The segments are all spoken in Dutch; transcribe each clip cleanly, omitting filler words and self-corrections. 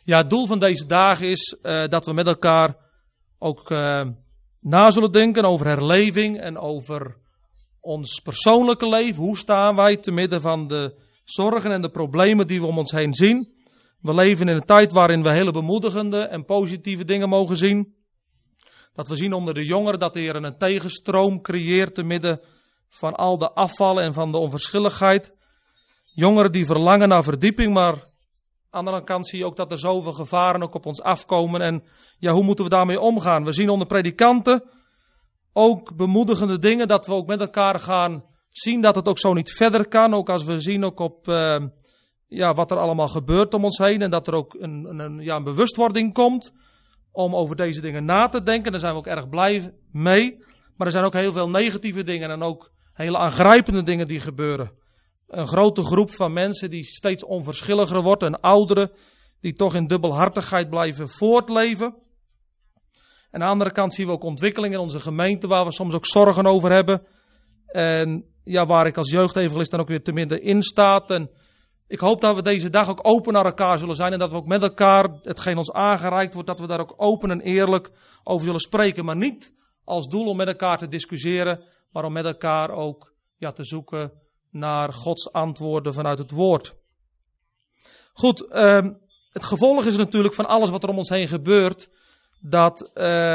Ja, het doel van deze dagen is dat we met elkaar ook na zullen denken over herleving en over ons persoonlijke leven. Hoe staan wij te midden van de zorgen en de problemen die we om ons heen zien? We leven in een tijd waarin we hele bemoedigende en positieve dingen mogen zien. Dat we zien onder de jongeren dat de Heer een tegenstroom creëert te midden van al de afvallen en van de onverschilligheid. Jongeren die verlangen naar verdieping, maar aan de andere kant zie je ook dat er zoveel gevaren ook op ons afkomen. En ja, hoe moeten we daarmee omgaan? We zien onder predikanten ook bemoedigende dingen, dat we ook met elkaar gaan zien dat het ook zo niet verder kan. Ook als we zien ook op wat er allemaal gebeurt om ons heen en dat er ook een bewustwording komt om over deze dingen na te denken. Daar zijn we ook erg blij mee. Maar er zijn ook heel veel negatieve dingen en ook hele aangrijpende dingen die gebeuren. Een grote groep van mensen die steeds onverschilliger wordt. En ouderen die toch in dubbelhartigheid blijven voortleven. En aan de andere kant zien we ook ontwikkelingen in onze gemeente waar we soms ook zorgen over hebben. En ja, waar ik als jeugdevangelist dan ook weer te midden in staat. En ik hoop dat we deze dag ook open naar elkaar zullen zijn. En dat we ook met elkaar, hetgeen ons aangereikt wordt, dat we daar ook open en eerlijk over zullen spreken. Maar niet als doel om met elkaar te discussiëren, maar om met elkaar ook te zoeken naar Gods antwoorden vanuit het woord. Goed, het gevolg is natuurlijk van alles wat er om ons heen gebeurt, dat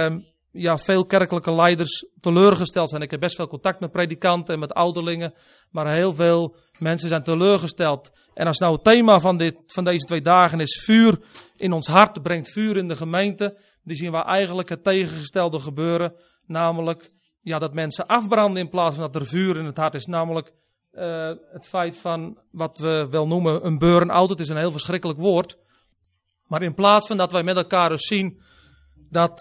veel kerkelijke leiders teleurgesteld zijn. Ik heb best veel contact met predikanten en met ouderlingen, maar heel veel mensen zijn teleurgesteld. En als nou het thema van deze 2 dagen is vuur in ons hart, brengt vuur in de gemeente, dan zien we eigenlijk het tegengestelde gebeuren, namelijk dat mensen afbranden in plaats van dat er vuur in het hart is, namelijk het feit van wat we wel noemen een burn-out. Het is een heel verschrikkelijk woord. Maar in plaats van dat wij met elkaar dus zien dat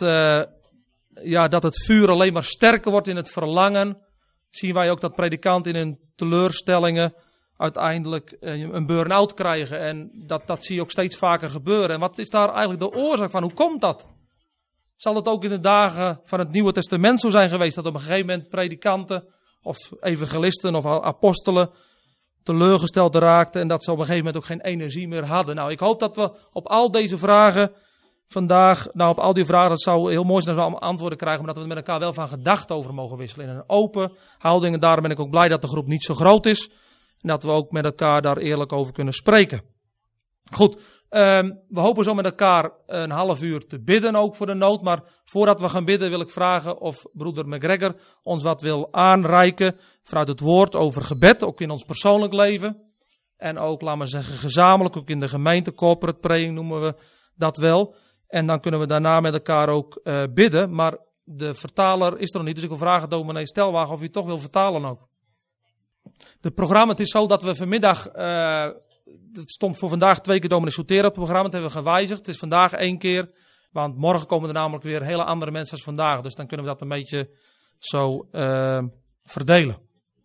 het vuur alleen maar sterker wordt in het verlangen, zien wij ook dat predikanten in hun teleurstellingen uiteindelijk een burn-out krijgen. En dat zie je ook steeds vaker gebeuren. En wat is daar eigenlijk de oorzaak van? Hoe komt dat? Zal het ook in de dagen van het Nieuwe Testament zo zijn geweest dat op een gegeven moment predikanten of evangelisten of apostelen teleurgesteld raakten en dat ze op een gegeven moment ook geen energie meer hadden? Nou, ik hoop dat we op al deze vragen vandaag, op al die vragen, dat zou heel mooi zijn als we allemaal antwoorden krijgen, maar dat we met elkaar wel van gedachten over mogen wisselen in een open houding. En daarom ben ik ook blij dat de groep niet zo groot is en dat we ook met elkaar daar eerlijk over kunnen spreken. Goed, we hopen zo met elkaar een half uur te bidden ook voor de nood. Maar voordat we gaan bidden wil ik vragen of broeder McGregor ons wat wil aanreiken vanuit het woord over gebed, ook in ons persoonlijk leven. En ook, laten we zeggen, gezamenlijk, ook in de gemeente, corporate praying noemen we dat wel. En dan kunnen we daarna met elkaar ook bidden. Maar de vertaler is er nog niet, dus ik wil vragen dominee Stelwagen of u toch wil vertalen ook. Het programma, het is zo dat we vanmiddag, het stond voor vandaag 2 keer dominee Soutera op het programma, dat hebben we gewijzigd. Het is vandaag 1 keer, want morgen komen er namelijk weer hele andere mensen als vandaag. Dus dan kunnen we dat een beetje zo verdelen.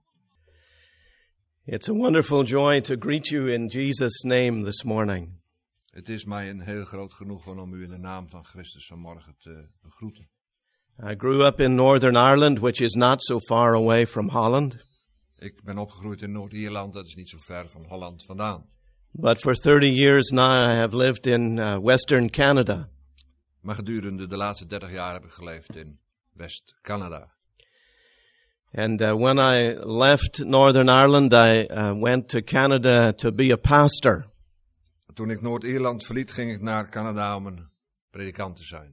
It's a wonderful joy to greet you in Jesus' name this morning. Het is mij een heel groot genoegen om u in de naam van Christus vanmorgen te begroeten. I grew up in Northern Ireland, which is not so far away from Holland. Ik ben opgegroeid in Noord-Ierland, dat is niet zo ver van Holland vandaan. But for 30 years now I have lived in Western Canada. Maar gedurende de laatste 30 jaar heb ik geleefd in West-Canada. And when I left Northern Ireland, I went to Canada to be a pastor. Toen ik Noord-Ierland verliet, ging ik naar Canada om een predikant te zijn.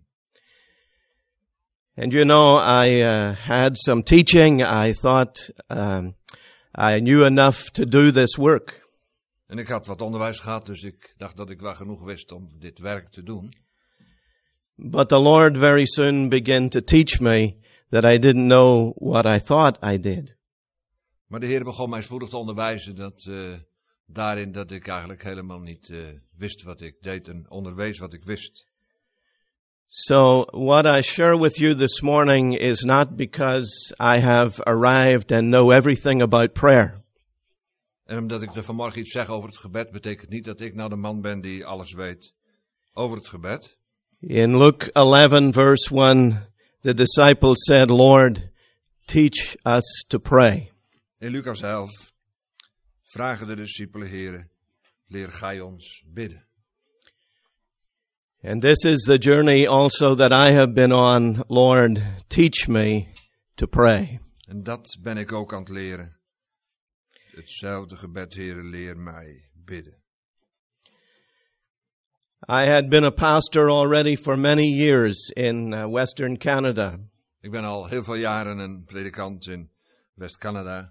And you know, I had some teaching. I thought I knew enough to do this work. En ik had wat onderwijs gehad, dus ik dacht dat ik wel genoeg wist om dit werk te doen. But the Lord very soon began to teach me that I didn't know what I thought I did. Maar de Heer begon mij spoedig te onderwijzen daarin dat ik eigenlijk helemaal niet wist wat ik deed en onderwees wat ik wist. So what I share with you this morning is not because I have arrived and know everything about prayer. En omdat ik er vanmorgen iets zeg over het gebed, betekent niet dat ik nou de man ben die alles weet over het gebed. In Luke 11 verse 1, the disciples said, Lord, teach us to pray. In Lucas 11 vragen de discipelen, Heere, leer gij ons bidden. And this is the journey also that I have been on. Lord, teach me to pray. En dat ben ik ook aan het leren. Hetzelfde gebed, Heere, leer mij bidden. I had been a pastor already for many years in Western Canada. Ik ben al heel veel jaren een predikant in West-Canada.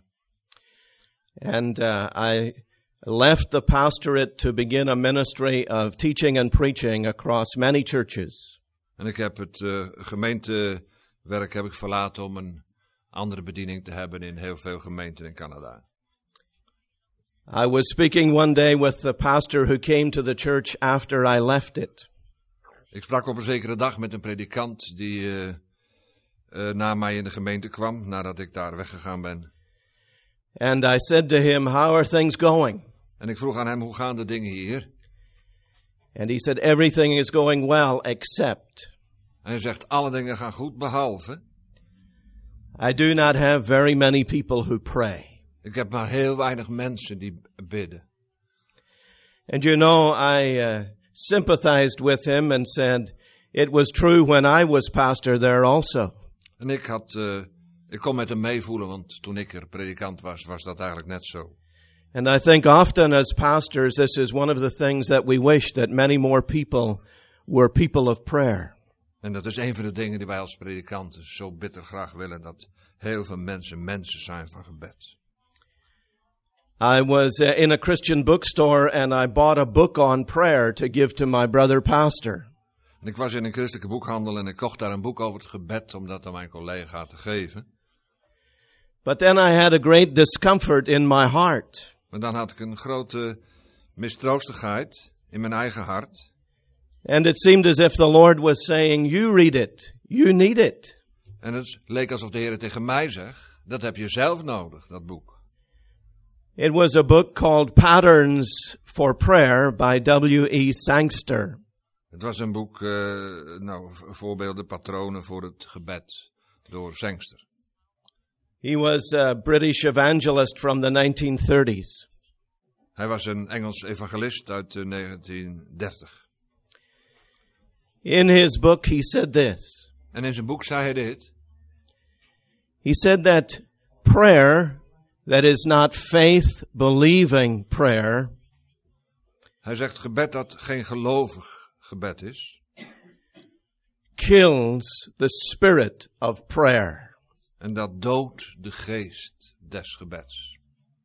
And I left the pastorate to begin a ministry of teaching and preaching across many churches. En ik heb het gemeentewerk heb ik verlaten om een andere bediening te hebben in heel veel gemeenten in Canada. I was speaking one day with the pastor who came to the church after I left it. Ik sprak op een zekere dag met een predikant die na mij in de gemeente kwam, nadat ik daar weggegaan ben. And I said to him, how are things going? En ik vroeg aan hem, hoe gaan de dingen hier? And he said, everything is going well except. En hij zegt, alle dingen gaan goed, behalve. I do not have very many people who pray. Ik heb maar heel weinig mensen die bidden. And you know, I sympathized with him and said, it was true when I was pastor there also. En ik kon met hem meevoelen, want toen ik er predikant was, was dat eigenlijk net zo. And I think often as pastors, this is one of the things that we wish that many more people were people of prayer. En dat is een van de dingen die wij als predikanten zo bitter graag willen, dat heel veel mensen zijn van gebed. I was in a Christian bookstore and I bought a book on prayer to give to my brother pastor. En ik was in een christelijke boekhandel en ik kocht daar een boek over het gebed om dat aan mijn collega te geven. But then I had a great discomfort in my heart. Maar dan had ik een grote mistroostigheid in mijn eigen hart. And it seemed as if the Lord was saying, you read it, you need it. En het leek alsof de Heer tegen mij zegt, dat heb je zelf nodig, dat boek. It was a book called Patterns for Prayer by W.E. Sangster. Het was een boek, voorbeelden, patronen voor het gebed door Sangster. He was a British evangelist from the 1930s. Hij was een Engels evangelist uit 1930. In his book he said this. En in zijn boek zei hij dit. He said that prayer that is not faith-believing prayer. Hij zegt gebed dat geen gelovig gebed is. Kills the spirit of prayer. En dat doodt de geest des gebeds.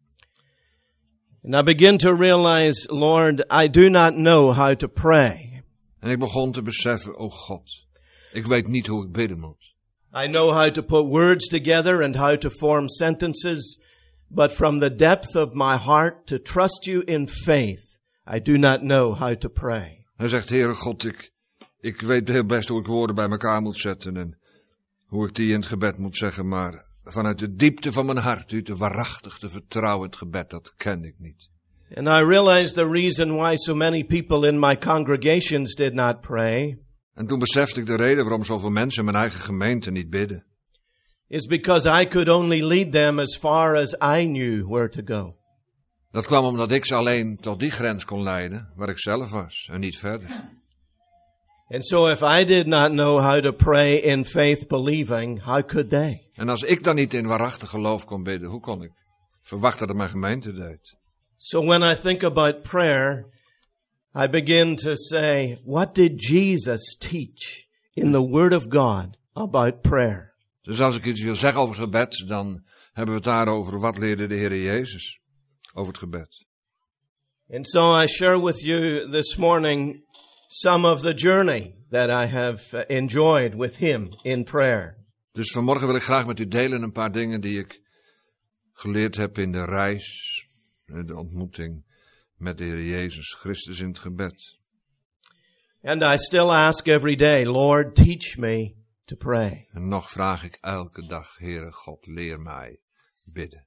And I begin to realize, Lord, I do not know how to pray. En ik begon te beseffen, oh God, ik weet niet hoe ik bidden moet. I know how to put words together and how to form sentences, but from the depth of my heart to trust you in faith, I do not know how to pray. Hij zegt, Heere God, ik weet heel best hoe ik woorden bij elkaar moet zetten en hoe ik die in het gebed moet zeggen, maar vanuit de diepte van mijn hart, u te waarachtig te vertrouwen in het gebed, dat ken ik niet. And I realized the reason why so many people in my congregations did not pray. En toen besefte ik de reden waarom zoveel mensen in mijn eigen gemeente niet bidden. Is because I could only lead them as far as I knew where to go. Dat kwam omdat ik ze alleen tot die grens kon leiden, waar ik zelf was, en niet verder. And so if I did not know how to pray in faith believing, how could they? En als ik dan niet in waarachtig geloof kon bidden, hoe kon ik verwachten dat mijn gemeente deed? So when I think about prayer, I begin to say, what did Jesus teach in the Word of God about prayer? Dus als ik iets wil zeggen over het gebed, dan hebben we het daarover. Wat leerde de Heer Jezus over het gebed? And so I share with you this morning some of the journey that I have enjoyed with Him in prayer. Dus vanmorgen wil ik graag met u delen een paar dingen die ik geleerd heb in de reis, de ontmoeting met de Heer Jezus Christus in het gebed. And I still ask every day, Lord, teach me to pray. En nog vraag ik elke dag, Heere God, leer mij bidden.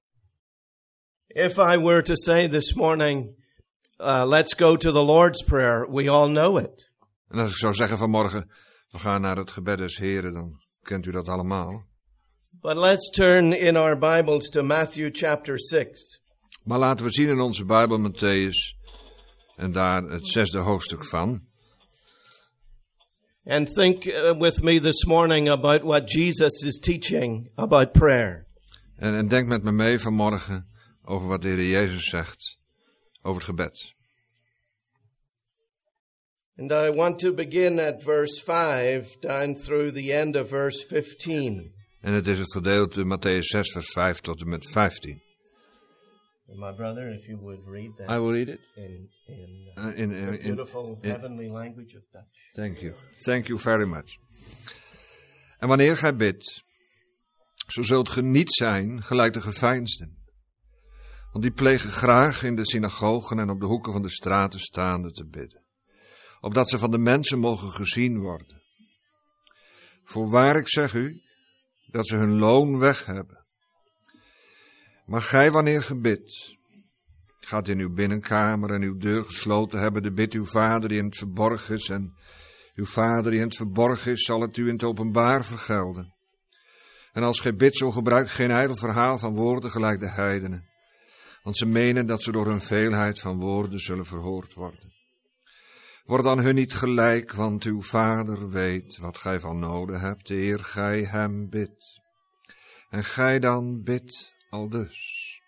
If I were to say this morning, let's go to the Lord's Prayer, we all know it. En als ik zou zeggen vanmorgen, we gaan naar het gebed des Heren, dan kent u dat allemaal. But let's turn in our Bibles to Matthew chapter 6. Maar laten we zien in onze Bijbel Mattheüs en daar het 6e hoofdstuk van. And think with me this morning about what Jesus is teaching about prayer. En denk met me mee vanmorgen over wat de Heer Jezus zegt over het gebed. And I want to begin at verse 5 down through the end of verse 15. En het is het gedeelte Mattheüs 6 vers 5 tot en met 15. My brother, if you would read that. I will read it. In the beautiful heavenly language of Dutch. Thank you. Thank you very much. En wanneer gij bidt, zo zult ge niet zijn gelijk de geveinsden. Want die plegen graag in de synagogen en op de hoeken van de straten staande te bidden. Opdat ze van de mensen mogen gezien worden. Voorwaar ik zeg u, dat ze hun loon weg hebben. Maar gij wanneer ge bidt, gaat in uw binnenkamer en uw deur gesloten hebben, de bid uw vader die in het verborgen is, en uw vader die in het verborgen is, zal het u in het openbaar vergelden. En als gij bidt, zo gebruik geen ijdel verhaal van woorden gelijk de heidenen, want ze menen dat ze door hun veelheid van woorden zullen verhoord worden. Word dan hun niet gelijk, want uw vader weet wat gij van noden hebt, eer gij hem bidt. En gij dan bidt aldus.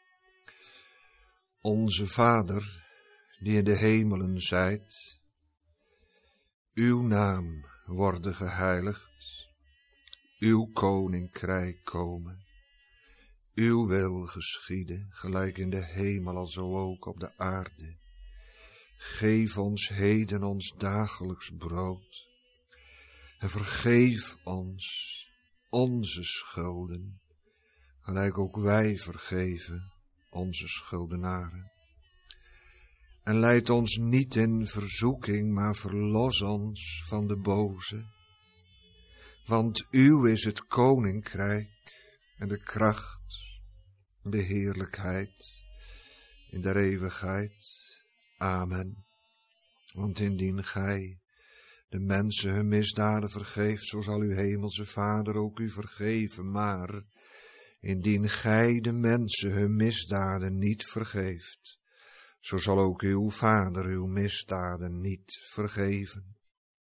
Onze Vader, die in de hemelen zijt, uw naam worde geheiligd, uw koninkrijk komen, uw wil geschieden, gelijk in de hemel alzo ook op de aarde. Geef ons heden ons dagelijks brood, en vergeef ons onze schulden, gelijk ook wij vergeven onze schuldenaren. En leid ons niet in verzoeking, maar verlos ons van de boze. Want uw is het koninkrijk en de kracht en de heerlijkheid in der eeuwigheid. Amen. Want indien gij de mensen hun misdaden vergeeft, zo zal uw hemelse Vader ook u vergeven. Maar indien gij de mensen hun misdaden niet vergeeft, zo zal ook uw Vader uw misdaden niet vergeven.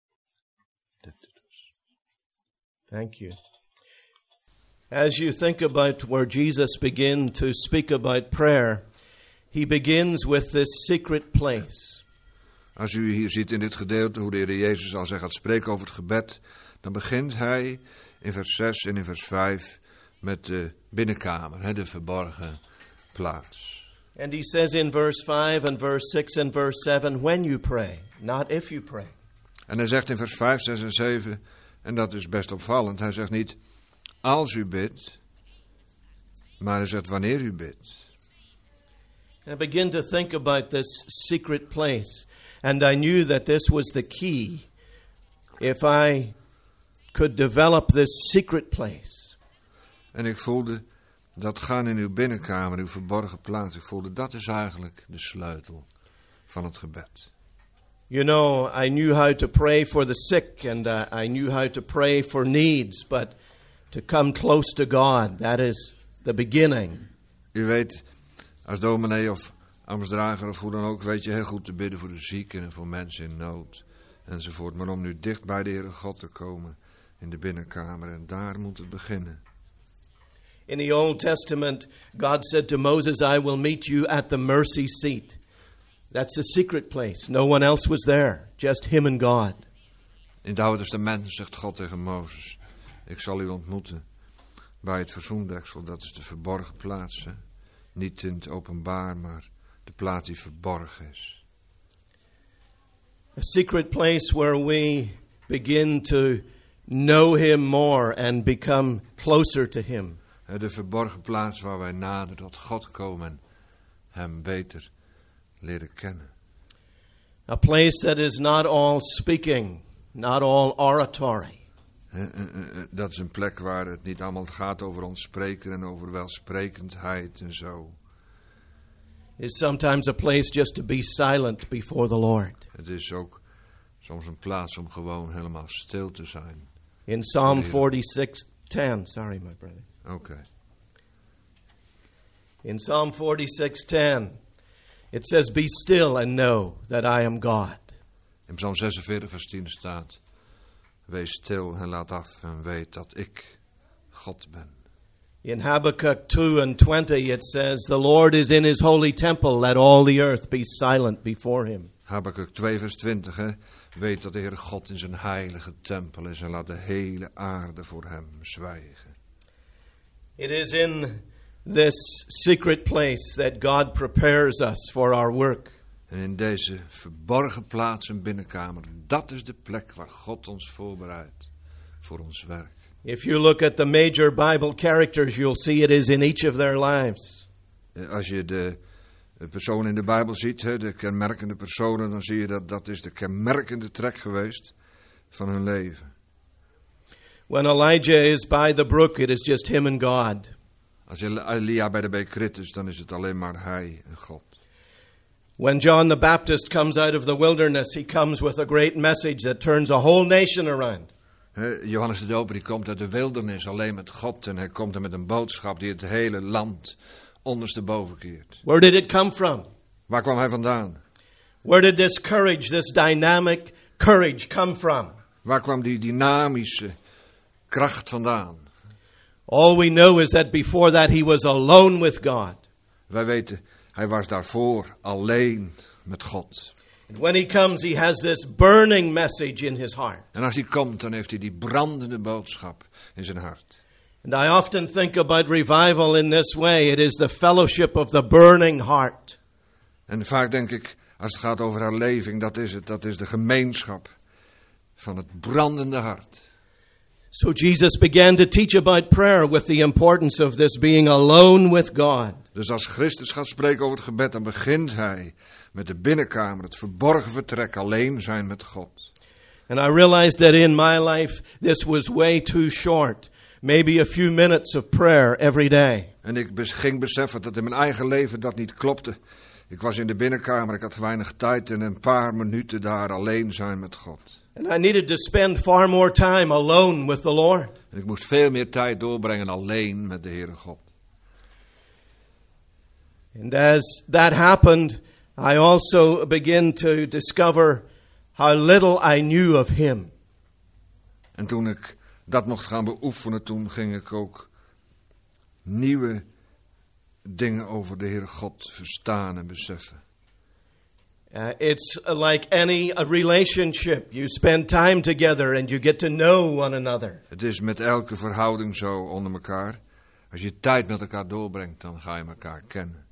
Thank you. As you think about where Jesus began to speak about prayer, he begins with this secret place. Als u hier ziet in dit gedeelte hoe de Heer Jezus als hij gaat spreken over het gebed, dan begint hij in vers 6 en in vers 5 met de binnenkamer, de verborgen plaats. And he says in verse 5 and verse 6 and verse 7, when you pray, not if you pray. En hij zegt in vers 5, 6 en 7, en dat is best opvallend, hij zegt niet als u bidt, maar hij zegt wanneer u bidt. And I begin to think about this secret place, and I knew that this was the key. If I could develop this secret place. En ik voelde dat gaan in uw binnenkamer, uw verborgen plaats. Ik voelde dat is eigenlijk de sleutel van het gebed. You know, I knew how to pray for the sick and I knew how to pray for needs, but to come close to God, that is the beginning. U weet, als dominee of ambtsdrager of hoe dan ook, weet je heel goed te bidden voor de zieken en voor mensen in nood enzovoort. Maar om nu dicht bij de Heere God te komen in de binnenkamer, en daar moet het beginnen. In the Old Testament, God said to Moses, I will meet you at the mercy seat. That's a secret place. No one else was there. Just him and God. In het Oude Testament zegt God tegen Mozes, ik zal u ontmoeten bij het verzoendeksel. Dat is de verborgen plaats. Hè? Niet in het openbaar, maar de plaats die verborgen is. A secret place where we begin to know him more and become closer to him. De verborgen plaats waar wij nader tot God komen en hem beter leren kennen. A place that is not all speaking, not all oratory. Dat is een plek waar het niet allemaal gaat over ons spreken en over welsprekendheid en zo. It's sometimes a place just to be silent before the Lord. Het is ook soms een plaats om gewoon helemaal stil te zijn. In Psalm 46:10, sorry my brother. Okay. In Psalm 46:10, it says, "Be still and know that I am God." In Psalm 46 vers 10 staat, Wees stil en laat af en weet dat ik God ben. In Habakkuk 2:20 it says, "The Lord is in his holy temple, let all the earth be silent before him." Habakuk 2 vers 20, hè? Weet dat de Heer God in zijn heilige tempel is en laat de hele aarde voor hem zwijgen. It is in this secret place that God prepares us for our work. En in deze verborgen plaats en binnenkamer, dat is de plek waar God ons voorbereidt voor ons werk. If you look at the major Bible characters, you'll see it is in each of their lives. Als je de personen in de Bijbel ziet, hè, de kenmerkende personen, dan zie je dat is de kenmerkende trek geweest van hun leven. When Elijah is by the brook, it is just him and God. Als Elia bij de beek Krit is, dan is het alleen maar hij en God. When John the Baptist comes out of the wilderness, he comes with a great message that turns a whole nation around. Johannes de Doper die komt uit de wildernis alleen met God en hij komt er met een boodschap die het hele land ondersteboven keert. Where did it come from? Waar kwam hij vandaan? Where did this courage, this dynamic courage come from? Waar kwam die dynamische kracht vandaan? All we know is that before that he was alone with God. Wij weten, hij was daarvoor alleen met God. And when he comes, he has this burning message in his heart. En als hij komt, dan heeft hij die brandende boodschap in zijn hart. And I often think about revival in this way. It is the fellowship of the burning heart. En vaak denk ik, als het gaat over herleving, dat is het. Dat is de gemeenschap van het brandende hart. So Jesus began to teach about prayer with the importance of this being alone with God. Dus als Christus gaat spreken over het gebed, dan begint hij met de binnenkamer, het verborgen vertrek, alleen zijn met God. And I realized that in my life this was way too short. Maybe a few minutes of prayer every day. En ik ging beseffen dat in mijn eigen leven dat niet klopte. Ik was in de binnenkamer, ik had weinig tijd en een paar minuten daar alleen zijn met God. And I needed to spend far more time alone with the Lord. En ik moest veel meer tijd doorbrengen alleen met de Heere God. And as that happened, I also began to discover how little I knew of Him. En toen ik dat mocht gaan beoefenen, toen ging ik ook nieuwe dingen over de Heere God verstaan en beseffen. It's like any relationship. You spend time together and you get to know one another. Het is met elke verhouding zo onder elkaar. Als je tijd met elkaar doorbrengt, dan ga je elkaar kennen.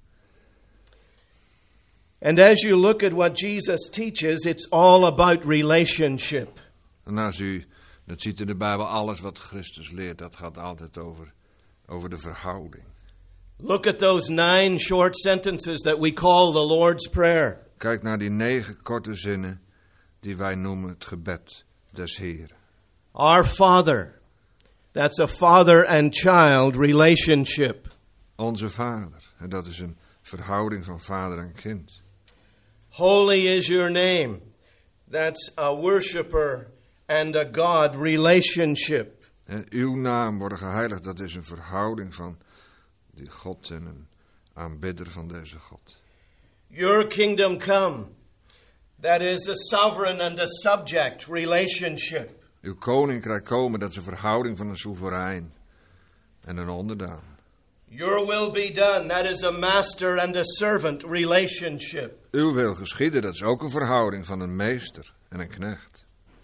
And as you look at what Jesus teaches, it's all about relationship. En als u dat ziet in de Bijbel, alles wat Christus leert, dat gaat altijd over de verhouding. Look at those 9 short sentences that we call the Lord's Prayer. Kijk naar die 9 korte zinnen die wij noemen het gebed des Heeren. Our Father. That's a father and child relationship. Onze Vader. En dat is een verhouding van vader en kind. Holy is your name. That's a worshipper and a God relationship. En uw naam worden geheiligd, dat is een verhouding van die God en een aanbidder van deze God. Your kingdom come. That is a sovereign and a subject relationship. Uw koninkrijk komen, dat is een verhouding van een soeverein en een onderdaan. Your will be done. That is a master and a servant relationship. Uw wil geschieden, dat is ook een verhouding van een meester en een knecht.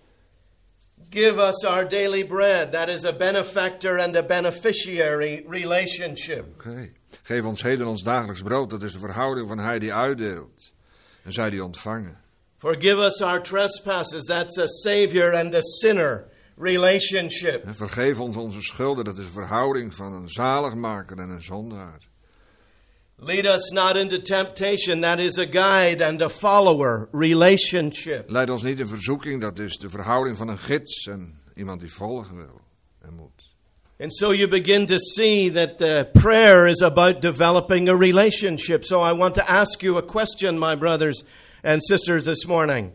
Give us our daily bread. That is a benefactor and a beneficiary relationship. Oké. Geef ons heden ons dagelijks brood, dat is de verhouding van hij die uitdeelt en zij die ontvangen. Forgive us our trespasses. That's a savior and a sinner relationship. En vergeef ons onze schulden, dat is een verhouding van een zaligmaker en een zondaar. Lead us not into temptation. That is a guide and a follower relationship. Leid ons niet in verzoeking, dat is de verhouding van een gids en iemand die volgen wil en moet. And so you begin to see that prayer is about developing a relationship. So I want to ask you a question, my brothers and sisters, this morning.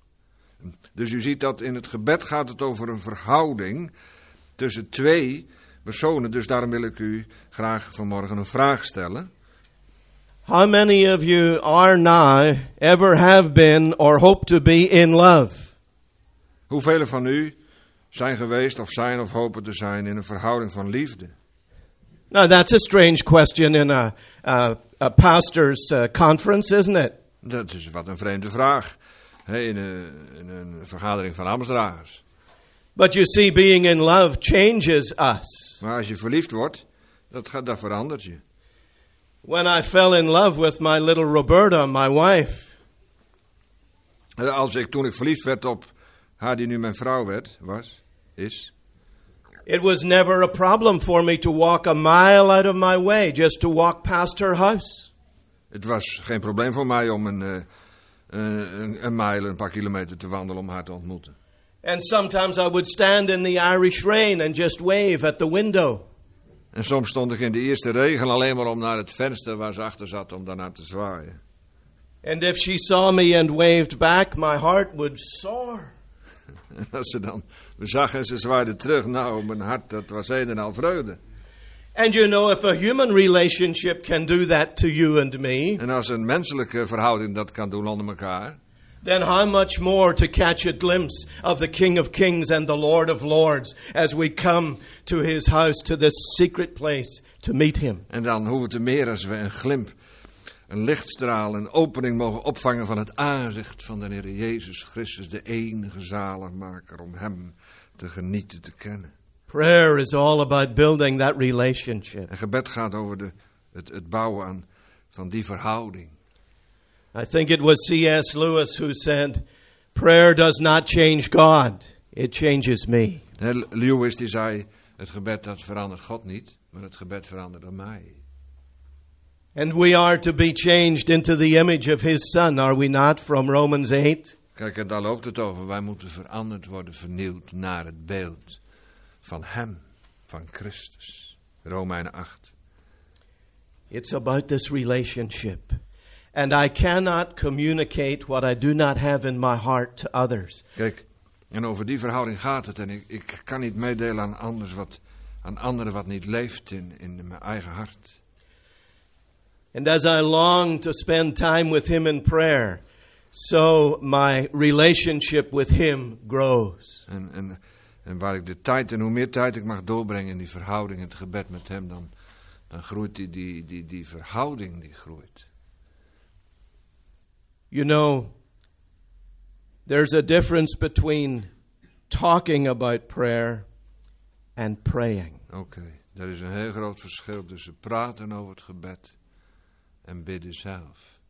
Dus u ziet dat in het gebed gaat het over een verhouding tussen 2 personen. Dus daarom wil ik u graag vanmorgen een vraag stellen. How many of you are now, ever have been, or hope to be in love? Hoeveel van u zijn geweest of zijn of hopen te zijn in een verhouding van liefde? Now that's a strange question in a pastor's conference, isn't it? Dat is wat een vreemde vraag. In een vergadering van ambtsdragers. But you see, being in love changes us. Maar als je verliefd wordt, dat verandert je. When I fell in love with my little Roberta, my wife, Toen ik verliefd werd op haar die nu mijn vrouw is. it was never a problem for me to walk a mile out of my way just to walk past her house. Het was geen probleem voor mij om een mijl, een paar kilometer te wandelen om haar te ontmoeten. And sometimes I would stand in the Irish rain and just wave at the window. En soms stond ik in de eerste regen alleen maar om naar het venster waar ze achter zat om daarnaar te zwaaien. And if she saw me and waved back, my heart would soar. En als ze dan me zag en ze zwaaide terug, nou, mijn hart, dat was een en al vreugde. And you know, if a human relationship can do that to you and me, En als een menselijke verhouding dat kan doen onder elkaar, then how much more to catch a glimpse of the King of Kings and the Lord of Lords as we come to his house, to this secret place, to meet him. en dan hoeven we te meer als we een glimp, een lichtstraal, een opening mogen opvangen van het aangezicht van de Heer Jezus Christus, de enige zaligmaker, om hem te genieten, te kennen. Prayer is all about building that relationship. En gebed gaat over het bouwen van die verhouding. I think it was C.S. Lewis who said, prayer does not change God, it changes me. Lewis die zei, het gebed dat verandert God niet, maar het gebed verandert mij. And we are to be changed into the image of his Son, are we not, from Romans 8? Kijk, en daar loopt het over. Wij moeten veranderd worden, vernieuwd naar het beeld van hem, van Christus. Romeinen 8. It's about this relationship. And I cannot communicate what I do not have in my heart to others. Kijk, en over die verhouding gaat het. En ik kan niet meedelen aan anderen wat niet leeft in mijn eigen hart. And as I long to spend time with him in prayer, so my relationship with him grows. En waar ik de tijd en hoe meer tijd ik mag doorbrengen in die verhouding, het gebed met hem, dan groeit die verhouding, die groeit. You know, there's a difference between talking about prayer and praying. Oké, er is een heel groot verschil tussen praten over het gebed en bidden zelf.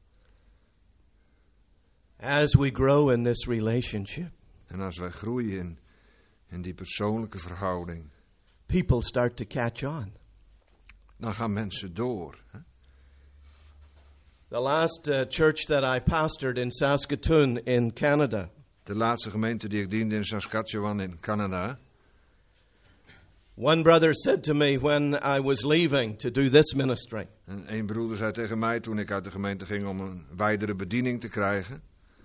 As we grow in this relationship, En als wij groeien in die persoonlijke verhouding, people start to catch on. dan gaan mensen door. Hè? The last church that I pastored in Saskatoon in Canada, De laatste gemeente die ik diende in Saskatchewan in Canada. one brother said to me when I was leaving to do this ministry, En een broeder zei tegen mij toen ik uit de gemeente ging om een wijdere bediening te krijgen.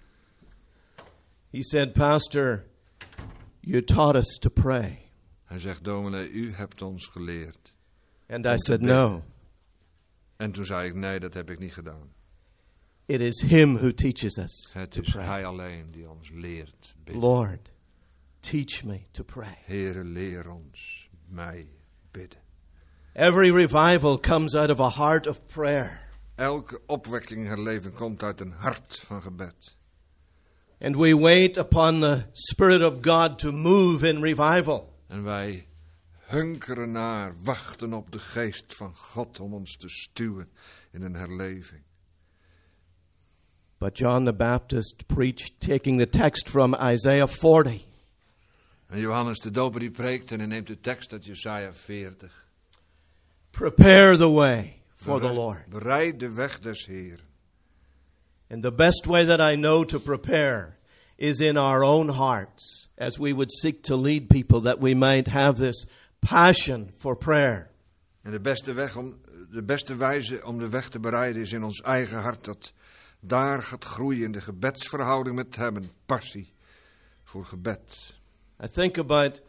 he said, Pastor, you taught us to pray. Hij zegt, dominee, u hebt ons geleerd. And I said, no, En toen zei ik, nee, dat heb ik niet gedaan. it is him who teaches us Het to is pray. hij alleen die ons leert bidden. Lord, teach me to pray. Heere, leer ons, mij bidden. Every revival comes out of a heart of prayer. Elke opwekking in het leven komt uit een hart van gebed. And we wait upon the Spirit of God to move in revival. En wij hunkeren naar, wachten op de geest van God om ons te stuwen in een herleving. But John the Baptist preached, taking the text from Isaiah 40. En Johannes de Doper die preekt en hij neemt de tekst uit Jesaja 40. Prepare the way for the Lord. Bereid de weg des Heeren. And the best way that I know to prepare is in our own hearts, as we would seek to lead people, that we might have this passion for prayer. En de beste wijze om de weg te bereiden is in ons eigen hart. Dat daar gaat groeien de gebedsverhouding met hem. Een passie voor gebed. I think about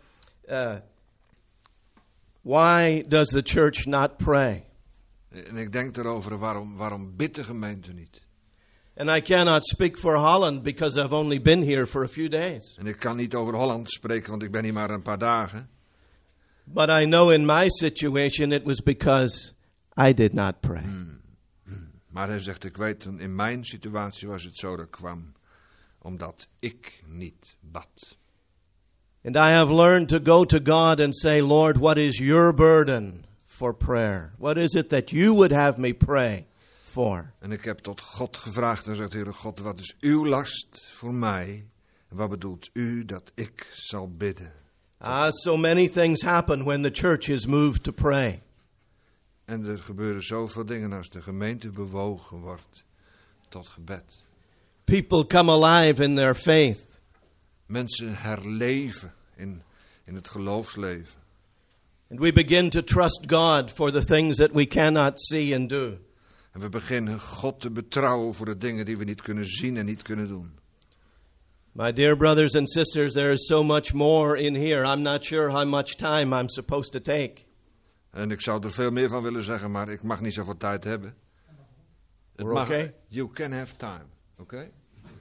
why does the church not pray? En ik denk erover, waarom bidt de gemeente niet? And I cannot speak for Holland because I've only been here for a few days. En ik kan niet over Holland spreken, want ik ben hier maar een paar dagen. But I know in my situation it was because I did not pray. Maar hij zegt, ik weet, in mijn situatie was het zo dat kwam omdat ik niet bad. And I have learned to go to God and say, Lord, what is your burden for prayer? What is it that you would have me pray for? En ik heb tot God gevraagd en zegt, Heere God, wat is uw last voor mij? En wat bedoelt u dat ik zal bidden? So many things happen when the church is moved to pray. En er gebeuren zoveel dingen als de gemeente bewogen wordt tot gebed. People come alive in their faith. Mensen herleven in het geloofsleven. And we begin to trust God for the things that we cannot see and do. En we beginnen God te betrouwen voor de dingen die we niet kunnen zien en niet kunnen doen. My dear brothers and sisters, there is so much more in here. I'm not sure how much time I'm supposed to take. En ik zou er veel meer van willen zeggen, maar ik mag niet zoveel tijd hebben. Het We're mag, okay? You can have time, oké?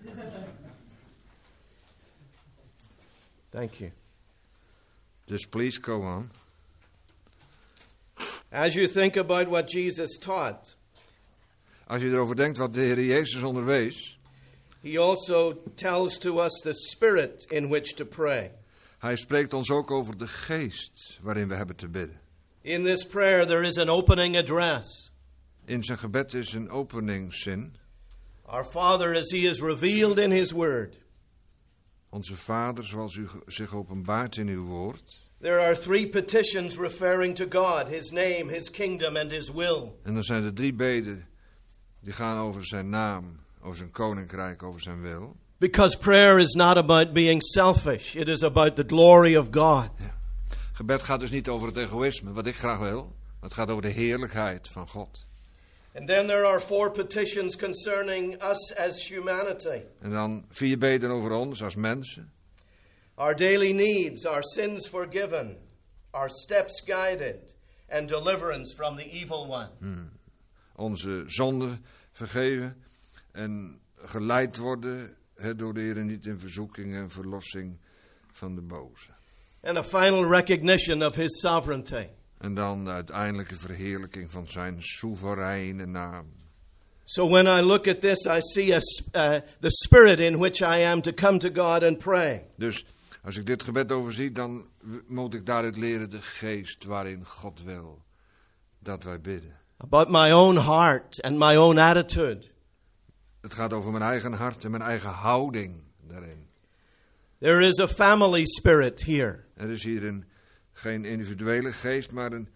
Thank you. Dus please go on. As you think about what Jesus taught, Als je erover denkt wat de Heer Jezus onderwees, he also tells to us the spirit in which to pray. hij spreekt ons ook over de geest waarin we hebben te bidden. In this prayer there is an opening address. In zijn gebed is een openingszin. Our Father as he is revealed in his word. Onze Vader, zoals u zich openbaart in uw woord. There are 3 petitions referring to God, his name, his kingdom and his will. En dan zijn er 3 beden die gaan over zijn naam, over zijn koninkrijk, over zijn wil. Because prayer is not about being selfish. It is about the glory of God. Ja. Gebed gaat dus niet over het egoïsme, wat ik graag wil. Maar het gaat over de heerlijkheid van God. And then there are 4 petitions concerning us as humanity. En dan 4 beden over ons als mensen. Our daily needs, our sins forgiven, our steps guided, and deliverance from the evil one. Onze zonden vergeven en geleid worden door de Heer, niet in verzoeking en verlossing van de boze. And a final recognition of his sovereignty. En dan de uiteindelijke verheerlijking van zijn soevereine naam. So when I look at this, I see the spirit in which I am to come to God and pray. Dus als ik dit gebed overzie, dan moet ik daaruit leren de geest waarin God wil dat wij bidden. About my own heart and my own attitude. Het gaat over mijn eigen hart en mijn eigen houding daarin. There is a family spirit here. Er is hier geen individuele geest, maar een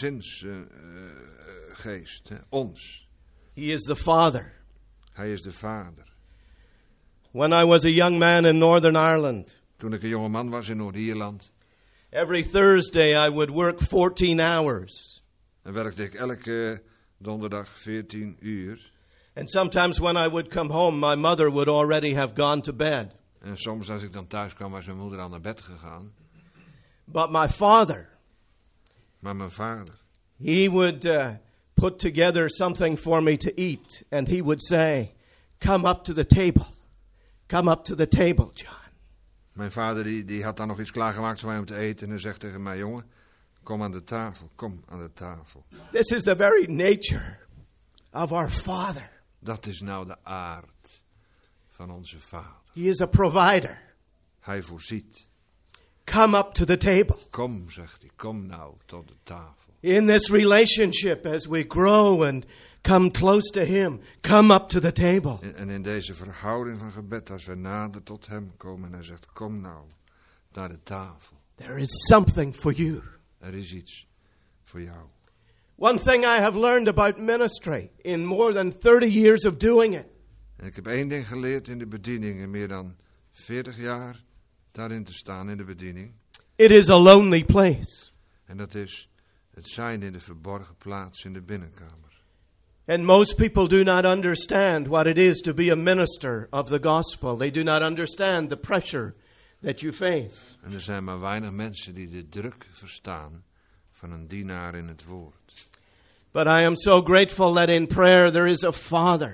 gezinsgeest. Ons. He is the Father. Hij is de Vader. When I was a young man in Northern Ireland, Toen ik een jonge man was in Noord-Ierland, every Thursday I would work 14 hours. dan werkte ik elke donderdag 14 uur. And sometimes when I would come home, my mother would already have gone to bed. En soms als ik dan thuis kwam, was mijn moeder al naar bed gegaan. But my father, Maar mijn vader, he would put together something for me to eat. And he would say, come up to the table. Come up to the table, John. mijn vader die had dan nog iets klaargemaakt voor mij om te eten. En hij zegt tegen mij, jongen, kom aan de tafel, kom aan de tafel. This is the very nature of our Father. Dat is nou de aard van onze Vader. He is a provider. Hij voorziet. Come up to the table. Kom, zegt hij, kom nou tot de tafel. In this relationship, as we grow and come close to Him, come up to the table. En in deze verhouding van gebed, als we nader tot hem komen en hij zegt, kom nou naar de tafel. There is something for you. Er is iets voor jou. One thing I have learned about ministry in more than 30 years of doing it. En ik heb 1 ding geleerd in de bediening, in meer dan 40 jaar daarin te staan in de bediening. It is a lonely place. En dat is het zijn in de verborgen plaats in de binnenkamer. And most people do not understand what it is to be a minister of the gospel. They do not understand the pressure that you face. En er zijn maar weinig mensen die de druk verstaan van een dienaar in het woord. But I am so grateful that in prayer there is a Father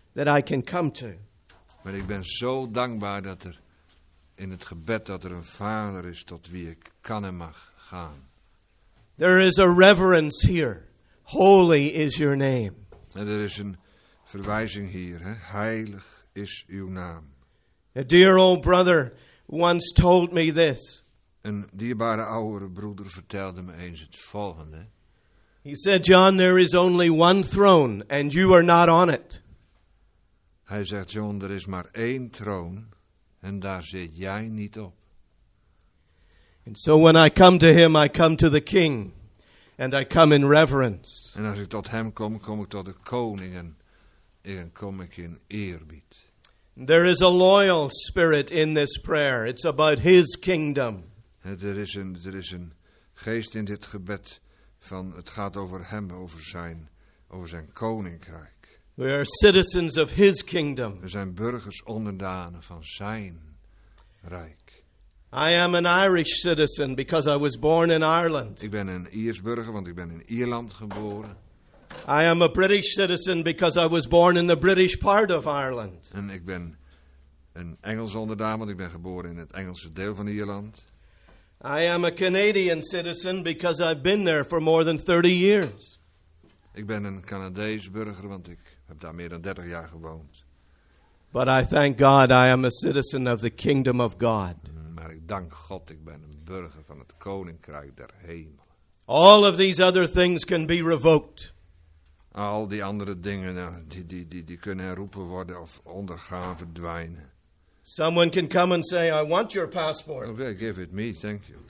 that I can come to. Maar ik ben zo dankbaar dat er in het gebed dat er een Vader is tot wie ik kan en mag gaan. There is a reverence here. Holy is your name. En er is een verwijzing hier. Hè? Heilig is uw naam. A dear old brother once told me this. Een dierbare oudere broeder vertelde me eens het volgende. He said, John, there is only one throne and you are not on it. Hij zegt, John, er is maar één troon en daar zit jij niet op. And so when I come to him, I come to the king. And I come in reverence. En als ik tot hem kom, kom ik tot de koning en kom ik in eerbied. There is a loyal spirit in this prayer. It's about his kingdom. Er is een geest in dit gebed van het gaat over hem, over zijn koninkrijk. We are citizens of his kingdom. We zijn burgers onderdanen van zijn rijk. I am an Irish citizen because I was born in Ireland. Ik ben een Iers burger, want ik ben in Ierland geboren. I am a British citizen because I was born in the British part of Ireland. En ik ben een Engels onderdaan, want ik ben geboren in het Engelse deel van Ierland. I am a Canadian citizen because I've been there for more than 30 years. Ik ben een Canadees burger, want ik heb daar meer dan 30 jaar gewoond. But I thank God I am a citizen of the kingdom of God. Maar ik dank God, ik ben een burger van het koninkrijk der hemelen. All of these other things can be revoked. Al die andere dingen, nou, die kunnen herroepen worden of ondergaan, verdwijnen. Someone can come and say, I want your passport. Okay, give it me, thank you.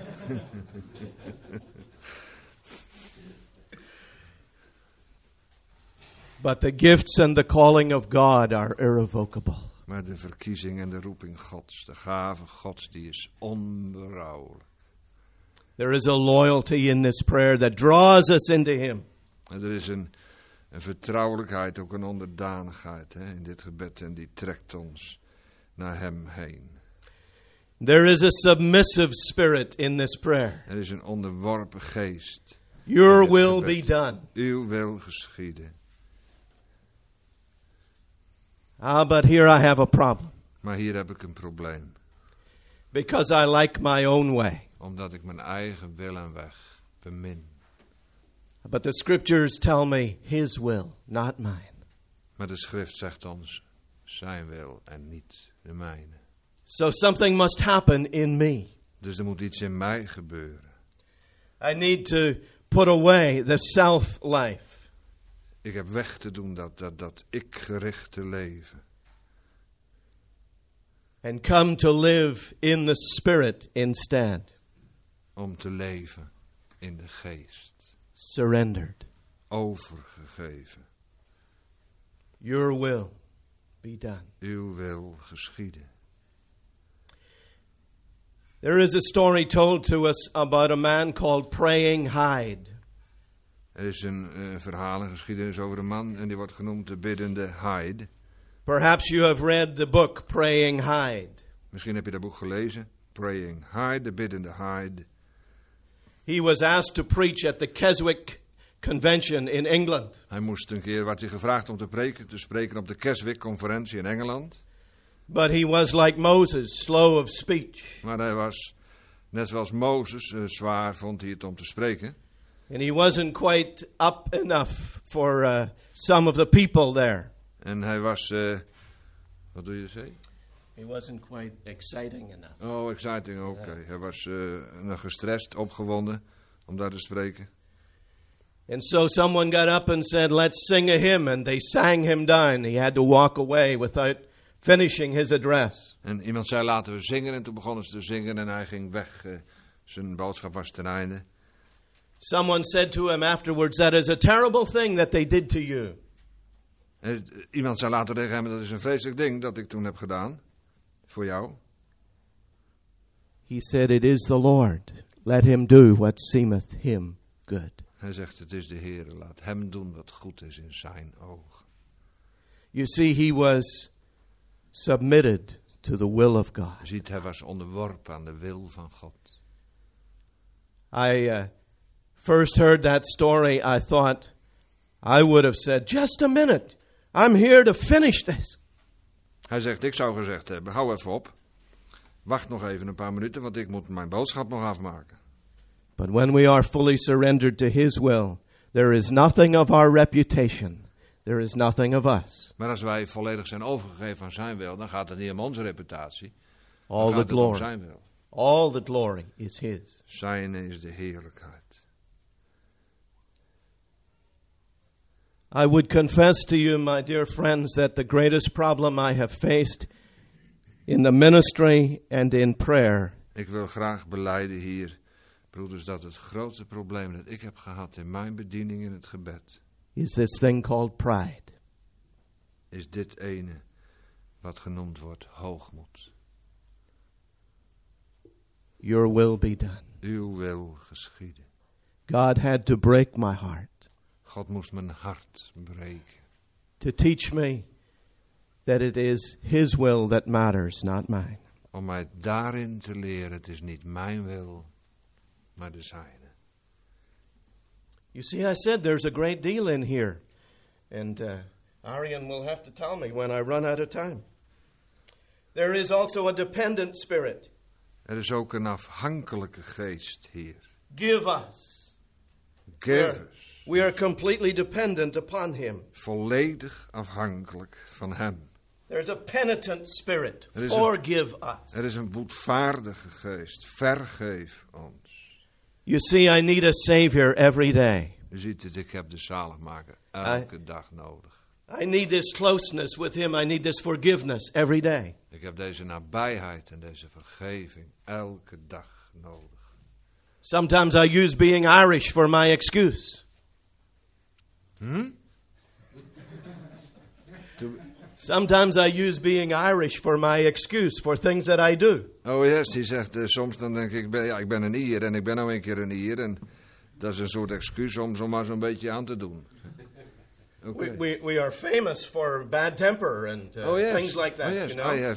But the gifts and the calling of God are irrevocable. Maar de verkiezing en de roeping Gods, de gave Gods, die is onberouwelijk. There is a loyalty in this prayer that draws us into him. En er is een vertrouwelijkheid, ook een onderdanigheid in dit gebed en die trekt ons naar hem heen. There is a submissive spirit in this prayer. Er is een onderworpen geest. Your will be done. Uw wil geschieden. But here I have a problem. Maar hier heb ik een probleem. Because I like my own way. Omdat ik mijn eigen wil en weg bemin. But the scriptures tell me his will, not mine. Maar de schrift zegt ons zijn wil en niet de mijne. So something must happen in me. Dus er moet iets in mij gebeuren. I need to put away the self-life. Ik heb weg te doen dat ik-gerichte leven. And come to live in the Spirit instead. Om te leven in de geest. Surrendered. Overgegeven. Your will be done. Uw wil geschieden. There is a story told to us about a man called Praying Hyde. Er is een verhaal, een geschiedenis over een man en die wordt genoemd de biddende Hyde. Perhaps you have read the book Praying Hyde. Misschien heb je dat boek gelezen. Praying Hyde, de biddende Hyde. He was asked to preach at the Keswick Convention in England. Hij moest een keer, werd hij gevraagd om te spreken op de Keswick-conferentie in Engeland. But he was like Moses, slow of speech. Maar hij was, net zoals Mozes, zwaar vond hij het om te spreken. And he wasn't quite up enough for some of the people there. En hij was, wat doe je zeggen? He wasn't quite exciting enough. Oh, exciting, oké. Hij was nog gestrest, opgewonden om daar te spreken. And so someone got up and said, let's sing a hymn. And they sang him down. He had to walk away without finishing his address. En iemand zei, laten we zingen. En toen begonnen ze te zingen en hij ging weg. Zijn boodschap was ten einde. Someone said to him afterwards, that is a terrible thing that they did to you. Iemand zei later tegen hem, dat is een vreselijk ding dat ik toen heb gedaan. Voor jou. He said, it is the Lord. Let him do what seemeth him good. Hij zegt, het is de Heer, laat hem doen wat goed is in zijn ogen. You see, he was submitted to the will of God. Je ziet, hij was onderworpen aan de wil van God. I first heard that story, I thought I would have said, just a minute. I'm here to finish this. Hij zegt, ik zou gezegd hebben, hou even op. Wacht nog even een paar minuten, want ik moet mijn boodschap nog afmaken. But when we are fully surrendered to His will, there is nothing of our reputation. There is nothing of us. Maar als wij volledig zijn overgegeven aan zijn wil, dan gaat het niet om onze reputatie. Dan All gaat the het om glory. zijn wil. All the glory is His. Zijn is de heerlijkheid. I would confess to you, my dear friends, that the greatest problem I have faced in the ministry and in prayer Ik wil graag belijden hier, broeders, dat het grootste probleem dat ik heb gehad in mijn bediening in het gebed, is this thing called pride. is dit ene wat genoemd wordt hoogmoed. Your will be done. Uw wil geschieden. God had to break my heart God moest mijn hart breken. to teach me that it is His will that matters, not mine. Om mij daarin te leren, het is niet mijn wil, maar de zijne. You see, I said there's a great deal in here. And Arian will have to tell me when I run out of time. There is also a dependent spirit. Er is ook een afhankelijke geest hier. Give us. Give us. We are completely dependent upon Him. Volledig afhankelijk van hem. There's a penitent spirit. Er is Forgive us. Er is een boetvaardige geest. Vergeef ons. You see, I need a Savior every day. U ziet het, ik heb de zaligmaker elke dag nodig. I need this closeness with Him. I need this forgiveness every day. Ik heb deze nabijheid en deze vergeving elke dag nodig. Sometimes I use being Irish for my excuse. Sometimes I use being Irish for my excuse for things that I do. Oh yes, hij zegt, soms dan denk ik, ik ben een Ier en ik ben nou een keer een Ier. En dat is een soort excuus om zomaar zo'n beetje aan te doen. Okay. We are famous for bad temper and things like that. Oh yes, you know?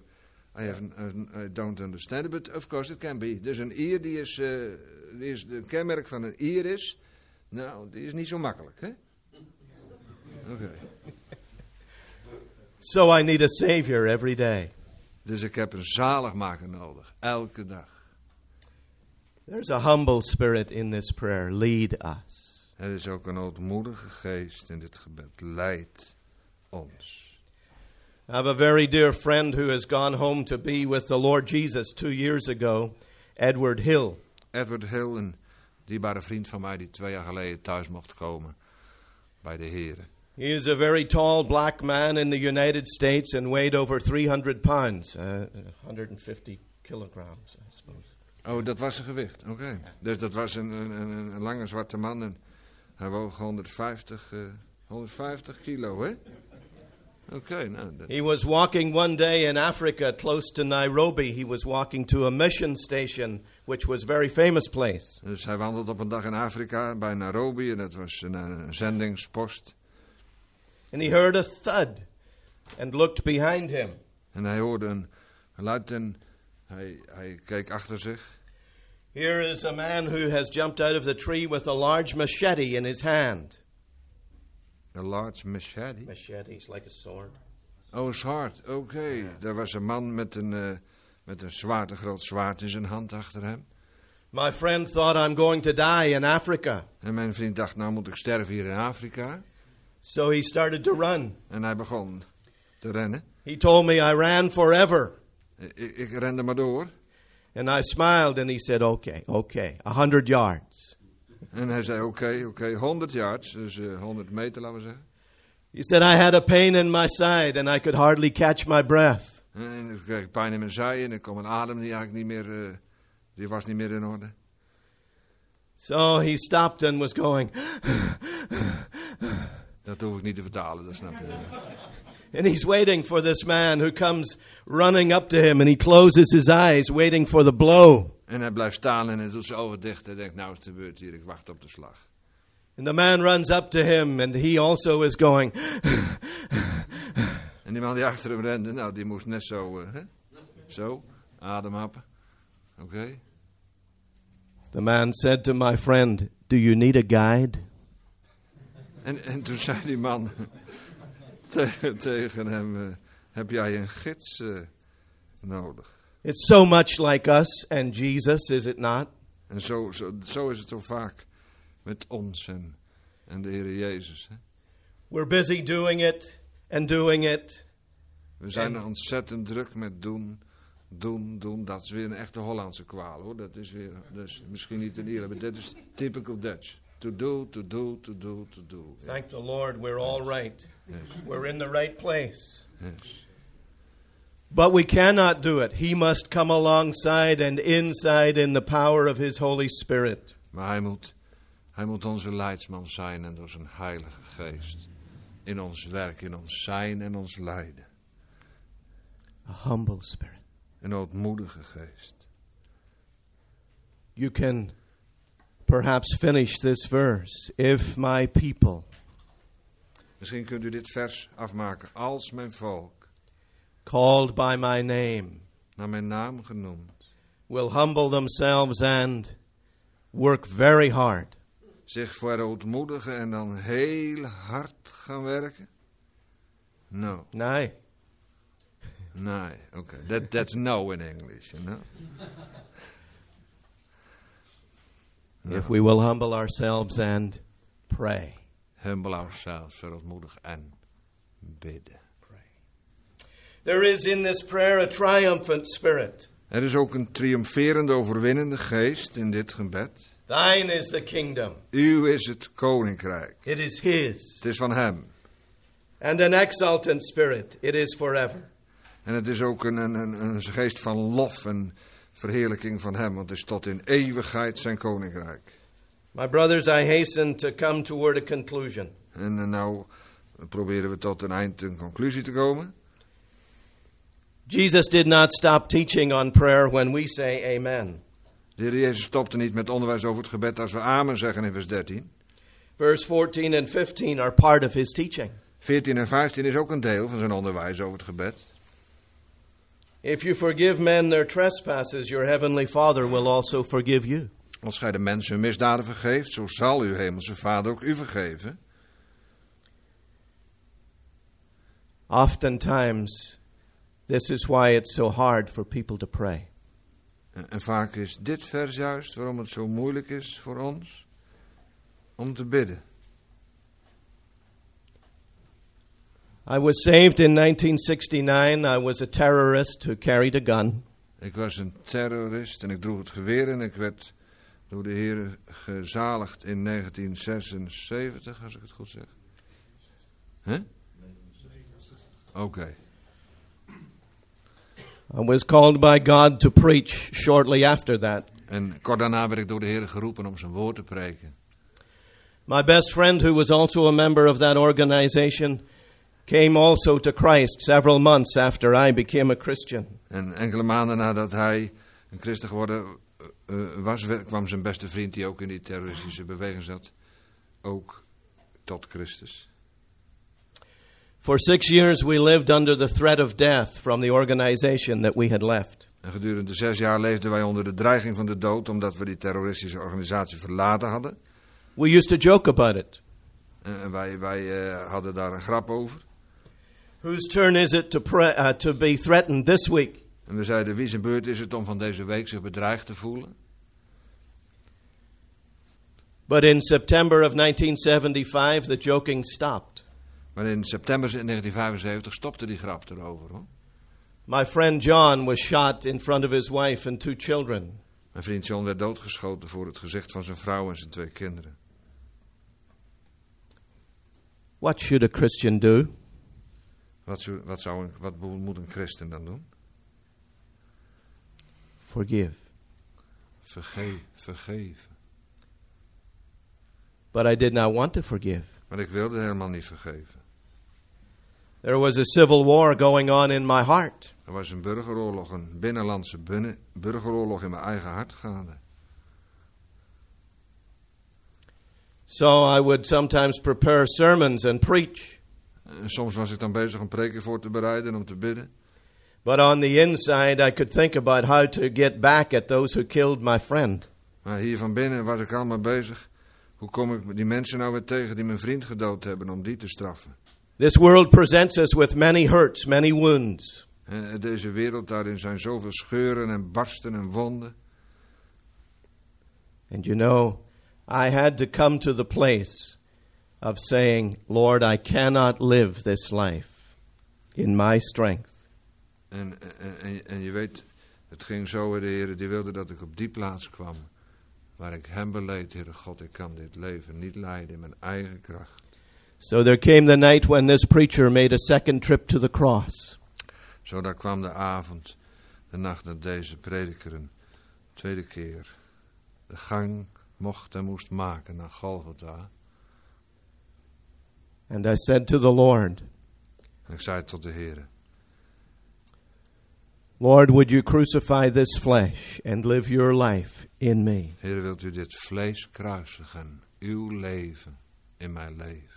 I don't understand it, but of course it can be. Dus een Ier die is het kenmerk van een Ier is, nou, die is niet zo makkelijk, hè? Oké. So I need a Savior every day. Dus ik heb een zaligmaker nodig, elke dag. There's a humble spirit in this prayer. Lead us. Er is ook een ootmoedige geest in dit gebed. Leid ons. I have a very dear friend who has gone home to be with the Lord Jesus 2 years ago, Edward Hill. Edward Hill, een dierbare vriend van mij die 2 jaar geleden thuis mocht komen bij de Heere. He is a very tall black man in the United States and weighed over 300 pounds, 150 kilograms, I suppose. Oh, dat was zijn gewicht, oké. Dus dat was een lange zwarte man en hij woog 150 kilo, hè? Oké, nou. He was walking one day in Africa close to Nairobi. He was walking to a mission station, which was a very famous place. Dus hij wandelde op een dag in Afrika bij Nairobi en dat was een zendingspost. And he heard a thud and looked behind him. En hij hoorde een geluid en hij keek achter zich. Here is a man who has jumped out of the tree with a large machete in his hand. A large machete? Machete is like a sword. Oh, zwaard, oké. Daar was een man met een zwaard, een groot zwaard in zijn hand achter hem. My friend thought, I'm going to die in Africa. En mijn vriend dacht, nou moet ik sterven hier in Afrika. So he started to run. En hij begon te rennen. He told me I ran forever. Ik rende maar door. And I smiled and he said, okay, 100 yards. En hij zei, oké, 100 yards, dus 100 meter, laten we zeggen. He said, I had a pain in my side and I could hardly catch my breath. En ik kreeg pijn in mijn zij en ik kon mijn adem die eigenlijk niet meer, die was niet meer in orde. So he stopped and was going, Dat hoef ik niet te vertalen, dat snap je. and he's waiting for this man who comes running up to him and he closes his eyes waiting for the blow. En hij blijft staan en hij doet zijn ogen dicht en denkt, nou is het gebeurd hier, ik wacht op de slag. And the man runs up to him and he also is going. En die man die achter hem rende, nou die moest net zo, ademhappen. Oké. The man said to my friend, do you need a guide? En toen zei die man tegen hem, heb jij een gids nodig? It's so much like us and Jesus, is it not? En zo is het zo vaak met ons en de Heer Jezus. Hè? We're busy doing it and doing it. We zijn ontzettend druk met doen. Dat is weer een echte Hollandse kwaal, hoor. Dat is misschien niet een Ierland, maar dat is typical Dutch. To do. Thank the Lord, we're all right. Yes. We're in the right place. Yes. But we cannot do it. He must come alongside and inside in the power of His Holy Spirit. Maar hij moet onze leidsman zijn en door zijn Heilige Geest. In ons werk, in ons zijn en ons lijden. A humble spirit. Een ootmoedige geest. You can perhaps finish this verse. If my people. Misschien kunt u dit vers afmaken. Als mijn volk. Called by my name. Naar mijn naam genoemd. Will humble themselves and work very hard. Zich verootmoedigen en dan heel hard gaan werken? No. Nee. Okay. That's no in English, you know. No. If we will humble ourselves and pray. Humble ourselves, verootmoedigen en bidden. There is in this prayer a triumphant spirit. Er is ook een triomferende, overwinnende geest in dit gebed. Thine is the kingdom. Uw is het koninkrijk. It is His. Het is van Hem. And an exultant spirit. It is forever. En het is ook een geest van lof en verheerlijking van Hem. Want het is tot in eeuwigheid zijn koninkrijk. My brothers, I hasten to come toward a conclusion. En nou proberen we tot een conclusie te komen. Jesus did not stop teaching on prayer when we say amen. De Heer Jezus stopte niet met onderwijs over het gebed als we amen zeggen in vers 13. Verse 14 and 15 are part of His teaching. 14 en 15 is ook een deel van zijn onderwijs over het gebed. If you forgive men their trespasses, your heavenly Father will also forgive you. Als gij de mensen hun misdaden vergeeft, zo zal uw hemelse Vader ook u vergeven. Oftentimes, this is why it's so hard for people to pray. En vaak is dit vers juist waarom het zo moeilijk is voor ons om te bidden. I was saved in 1969. I was a terrorist who carried a gun. Ik was een terrorist en ik droeg het geweer en ik werd door de Heer gezaligd in 1976, als ik het goed zeg. Huh? Oké. I was called by God to preach shortly after that. En kort daarna werd ik door de Heer geroepen om zijn woord te preken. My best friend, who was also a member of that organization, came also to Christ several months after I became a Christian. En enkele maanden nadat hij een christen geworden was, kwam zijn beste vriend, die ook in die terroristische beweging zat, ook tot Christus. For 6 years we lived under the threat of death from the organization that we had left. En gedurende 6 jaar leefden wij onder de dreiging van de dood, omdat we die terroristische organisatie verlaten hadden. We used to joke about it. En wij hadden daar een grap over. Whose turn is it to be threatened this week? En we zeiden, wie zijn beurt is het om van deze week zich bedreigd te voelen? But in September of 1975, the joking stopped. Maar in september 1975 stopte die grap erover, hoor. My friend John was shot in front of his wife and 2 children. Mijn vriend John werd doodgeschoten voor het gezicht van zijn vrouw en zijn 2 kinderen. What should a Christian do? Wat moet een christen dan doen? Forgive. Vergeven. But I did not want to forgive. Maar ik wilde helemaal niet vergeven. There was a civil war going on in my heart. Er was een burgeroorlog, een binnenlandse burgeroorlog in mijn eigen hart gaande. So I would sometimes prepare sermons and preach. En soms was ik dan bezig om preken voor te bereiden en om te bidden. But on the inside I could think about how to get back at those who killed my friend. Maar hier van binnen was ik allemaal bezig. Hoe kom ik die mensen nou weer tegen die mijn vriend gedood hebben om die te straffen? This world presents us with many hurts, many wounds. En deze wereld, daarin zijn zoveel scheuren en barsten en wonden. And you know, I had to come to the place of saying, Lord, I cannot live this life in my strength. En je weet, het ging zo, de Heer die wilde dat ik op die plaats kwam. Waar ik hem beleed, Heere God, ik kan dit leven niet leiden in mijn eigen kracht. So there came the night when this preacher made a second trip to the cross. Zo daar kwam de avond, de nacht dat deze prediker een tweede keer de gang mocht en moest maken naar Golgotha. And I said to the Lord, En ik zei tot de Heer, Lord, would you crucify this flesh and live your life in me? Heer, wilt u dit vlees kruisigen, uw leven in mijn leven?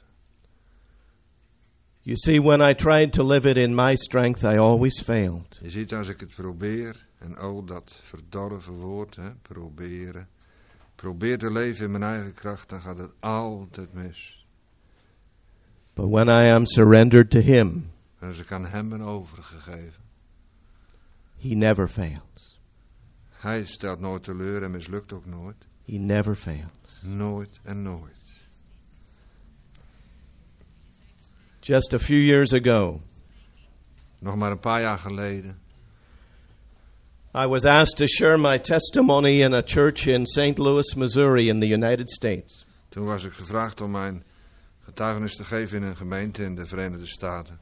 You see, when I tried to live it in my strength, I always failed. Je ziet, als ik het probeer, en dat verdorven woord, probeer te leven in mijn eigen kracht, dan gaat het altijd mis. But when I am surrendered to Him, En als ik aan hem ben overgegeven, He never fails. hij stelt nooit teleur en mislukt ook nooit. He never fails. Nooit en nooit. Just a few years ago, Nog maar een paar jaar geleden I was asked to share my testimony in a church in St. Louis, Missouri in the United States. Toen was ik gevraagd om mijn getuigenis te geven in een gemeente in de Verenigde Staten.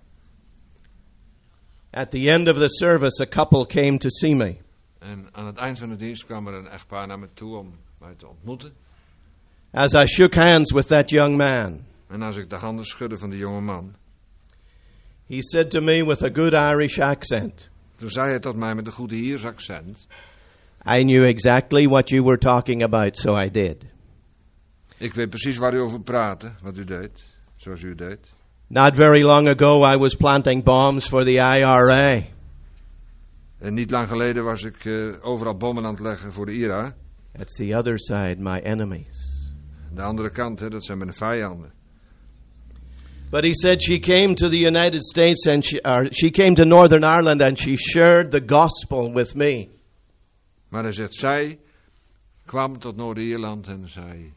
At the end of the service, a couple came to see me. En aan het eind van de dienst kwam er een echtpaar naar me toe om mij te ontmoeten. As I shook hands with that young man, En als ik de handen schudde van die jonge man, he said to me with a good Irish accent, toen zei hij tot mij met een goede Iers accent: I knew exactly what you were talking about, so I did. ik weet precies waar u over praatte, wat u deed, zoals u deed. Not very long ago, I was planting bombs for the IRA. En niet lang geleden was ik overal bommen aan het leggen voor de IRA. That's the other side, my enemies. De andere kant, dat zijn mijn vijanden. But he said she came to the United States and she came to Northern Ireland and she shared the gospel with me. Maar hij zegt, zij kwam tot Noord-Ierland en zij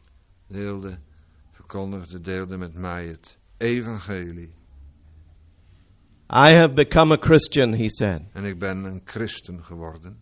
deelde met mij het evangelie. I have become a Christian, he said. En ik ben een christen geworden.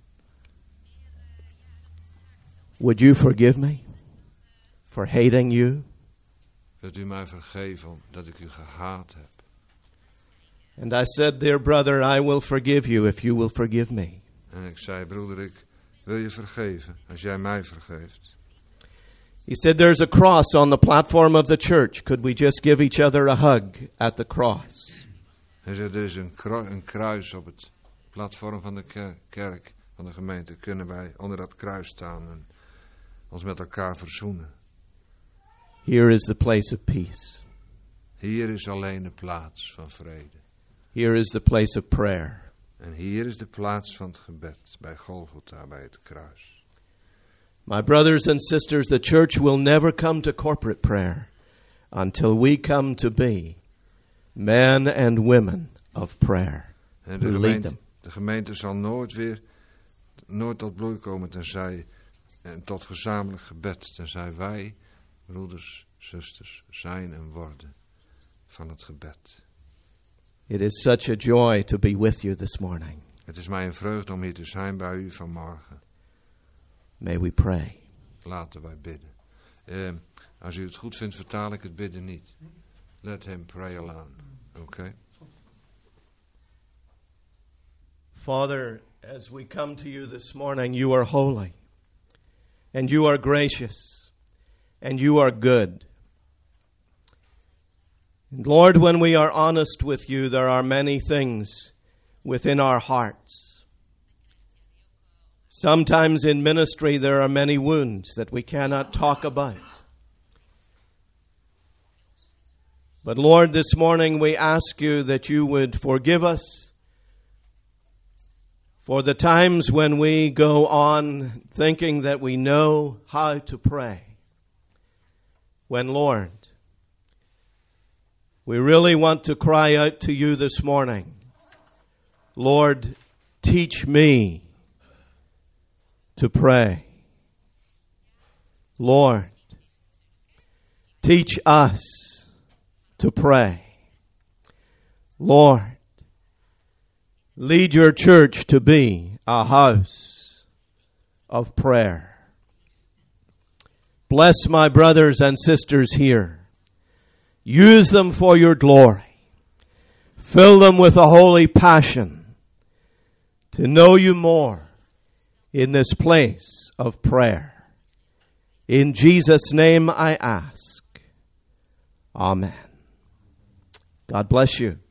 Would you forgive me for hating you? Wilt u mij vergeven dat ik u gehaat heb? And I said, dear brother, I will forgive you if you will forgive me. En ik zei, broeder, ik wil je vergeven als jij mij vergeeft. He said, there's a cross on the platform of the church. Could we just give each other a hug at the cross? Hij zei, er is een kruis op het platform van de kerk, van de gemeente. Kunnen wij onder dat kruis staan en ons met elkaar verzoenen? Here is the place of peace. Hier is alleen de plaats van vrede. Here is the place of prayer. En hier is de plaats van het gebed, bij Golgotha, bij het kruis. My brothers and sisters, the church will never come to corporate prayer until we come to be men and women of prayer. En who lead them. De gemeente zal nooit tot bloei komen en tot gezamenlijk gebed, tenzij wij, broeders, zusters, zijn en worden van het gebed. It is such a joy to be with you this morning. Het is mij een vreugde om hier te zijn bij u vanmorgen. May we pray. Laten wij bidden. Als u het goed vindt, vertaal ik het bidden niet. Let him pray alone. Okay? Father, as we come to you this morning, you are holy, and you are gracious, and you are good. And Lord, when we are honest with you, there are many things within our hearts. Sometimes in ministry there are many wounds that we cannot talk about. But Lord, this morning we ask you that you would forgive us for the times when we go on thinking that we know how to pray. When, Lord, We really want to cry out to you this morning. Lord, teach me to pray. Lord, teach us to pray. Lord, lead your church to be a house of prayer. Bless my brothers and sisters here. Use them for your glory. Fill them with a holy passion to know you more in this place of prayer. In Jesus' name I ask. Amen. God bless you.